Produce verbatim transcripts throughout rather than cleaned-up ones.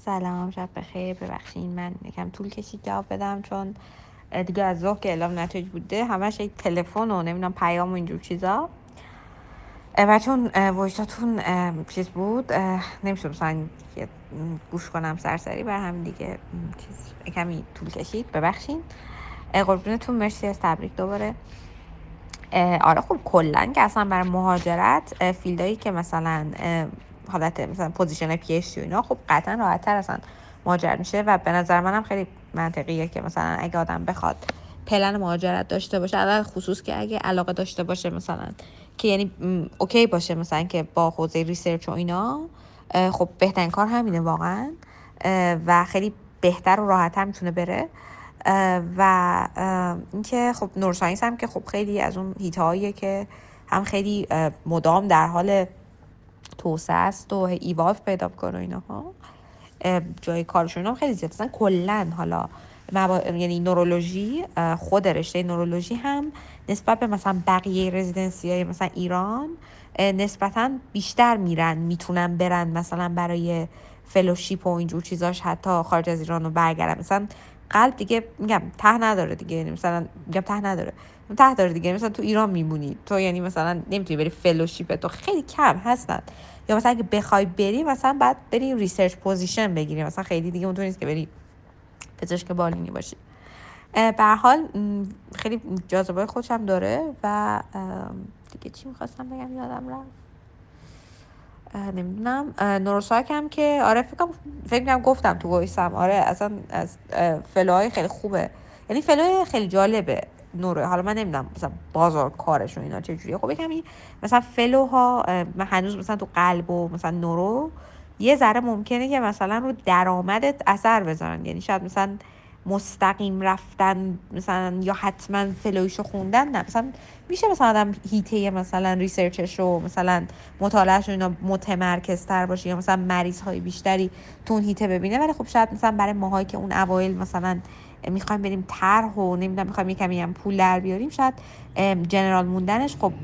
سلام، شب بخیر. ببخشید من یکم طول کشید جواب بدم، چون دیگه از ظهر که اعلام نتایج بوده همش یک تلفن و نمیدونم پیام و اینجور چیزا و چون وایساتون چیز بود نمیشه مثلا گوش کنم سرسری، بر همین دیگه چیز کمی طول کشید. ببخشید. قربونتون، مرسی از تبریک دوباره. آره خب کلا که اصلا برای مهاجرت فیلدایی که مثلا حالت مثلا پوزیشن پی اچ دی و اینا خب قطعا راحت‌تر اصلا مهاجرت میشه و به نظر منم خیلی منطقیه که مثلا اگه آدم بخواد پلن مهاجرت داشته باشه، علل خصوص که اگه علاقه داشته باشه مثلا که یعنی اوکی باشه مثلا که با حوزه ریسرچ و اینا، خب بهترین کار همینه واقعا و خیلی بهتر و راحت‌تر میتونه بره. و اینکه خب نورساینس هم که خب خیلی از اون هیتهاییه که هم خیلی مدام در حال توسعه است و ایوالو پیدا کنه اینها، جای کارشون هم خیلی زیاد. مثلا کلا حالا مبا... یعنی نورولوژی، خود رشته نورولوژی هم نسبت به مثلا بقیه رزیدنسی های مثلا ایران نسبتا بیشتر میرن، میتونن برن مثلا برای فلوشیپ و اینجور چیزاش حتی خارج از ایران رو برگردن. مثلا قلب دیگه میگم ته نداره دیگه، یعنی مثلا میگم ته نداره ته داره دیگه، مثلا تو ایران میمونی تو، یعنی مثلا نمیتونی بری فلوشیپ، تو خیلی کم هستن. یا مثلا اگه بخوای بری مثلا بعد بری ریسرچ پوزیشن بگیری، مثلا خیلی دیگه اونطوری نیست که بری پزشک بالینی باشی. به هر حال خیلی جاذبه خودش هم داره و دیگه چی میخواستم بگم یادم رفت، نمیدونم. نوروساک هم که آره فکرم فکر کنم گفتم تو وایسم، آره اصلا از فلوهای خیلی خوبه، یعنی فلوهای خیلی جالبه نورو. حالا من نمیدونم مثلا بازار کارش و اینا چجوریه، خب یکم مثلا فلوها من هنوز مثلا تو قلب و مثلا نورو یه ذره ممکنه که مثلا رو درآمدت اثر بذارن، یعنی شاید مثلا مستقیم رفتن مثلا یا حتما فلویشو خوندن نه، مثلا میشه مثلا آدم هیته مثلا ریسرچش رو مثلا مطالعهش رو اینا متمرکزتر باشه یا مثلا مریض های بیشتری تو اون هیته ببینه، ولی خب شاید مثلا برای ماهایی که اون اوایل مثلا میخوایم بریم طرح و نمیدونم میخوایم یکمی هم پول در بیاریم، شاید جنرال موندنش خب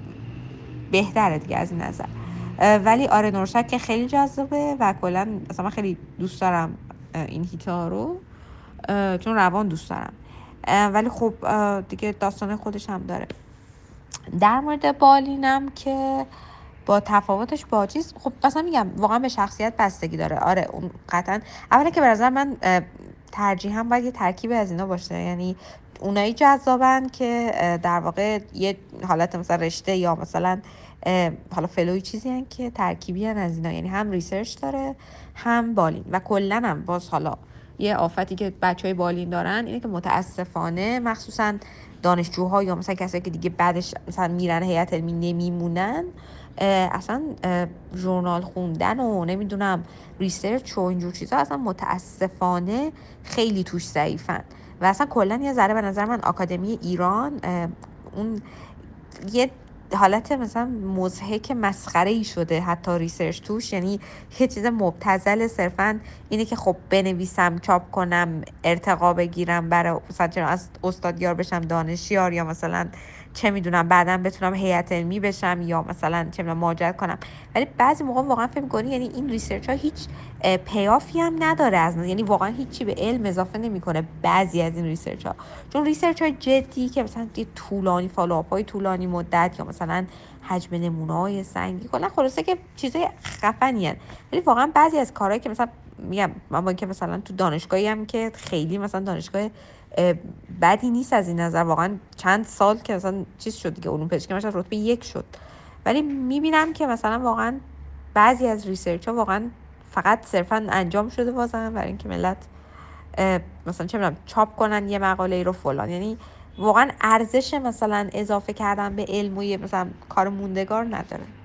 بهتره دیگه از این نظر. ولی آره نورساک که خیلی جذابه و کلا مثلا من خیلی دوست دارم این هیتا رو، چون روان دوست دارم، ولی خب دیگه داستان خودش هم داره. در مورد بالینم که با تفاوتش با چیز، خب مثلا میگم واقعا به شخصیت بستگی داره. آره اون قطعا اولا که به نظر من ترجیحاً باید یه ترکیب از اینا باشه، یعنی اونایی جذابن که در واقع یه حالت مثلا رشته یا مثلا حالا فلوی چیزی هن که ترکیبی هن از اینا، یعنی هم ریسرچ داره هم بالین. و کلن هم باز حالا یه آفتی که بچه های بالین دارن اینه که متاسفانه مخصوصا دانشجوها یا مثلا کسایی که دیگه بعدش مثلا میرن هیئت علمی نمیمونن، اصلا ژورنال خوندن و نمیدونم ریسرچ و اینجور چیزا اصلا متاسفانه خیلی توش ضعیفن. و اصلا کلا یه ذره به نظر من آکادمی ایران اون یه حالت مثلا مضحک مسخره‌ای شده حتی ریسرچ توش، یعنی یه چیز مبتذل صرفا اینه که خب بنویسم چاپ کنم ارتقا بگیرم برای مثلا از استادیار بشم دانشیار، یا مثلا چه میدونم بعداً بتونم هیئت علمی بشم یا مثلا چه میدونم مهاجرت کنم. ولی بعضی موقع واقعا فکر می‌کنی یعنی این ریسرچ ها هیچ پیافی هم نداره، از یعنی واقعا هیچی به علم اضافه نمیکنه بعضی از این ریسرچ ها، چون ریسرچ های جدی که مثلا یه طولانی فالوآپ های طولانی مدت یا مثلا حجم نمونه‌های سنگی، کلا خلاصه که چیزای خفنی ان. ولی واقعا بعضی از کارهایی که مثلا میگم من با اینکه مثلا تو دانشگاهی هم که خیلی مثلا دانشگاه بدی نیست از این نظر، واقعا چند سال که مثلا چیز شد دیگه، علوم پزشکی مثلا رتبه یک شد، ولی میبینم که مثلا واقعا بعضی از ریسرچ ها واقعا فقط صرفا انجام شده بازم برای اینکه ملت مثلا چه میدونم چاپ کنن یه مقاله رو فلان، یعنی واقعا ارزش مثلا اضافه کردن به علم و یه مثلا کار موندگار نداره.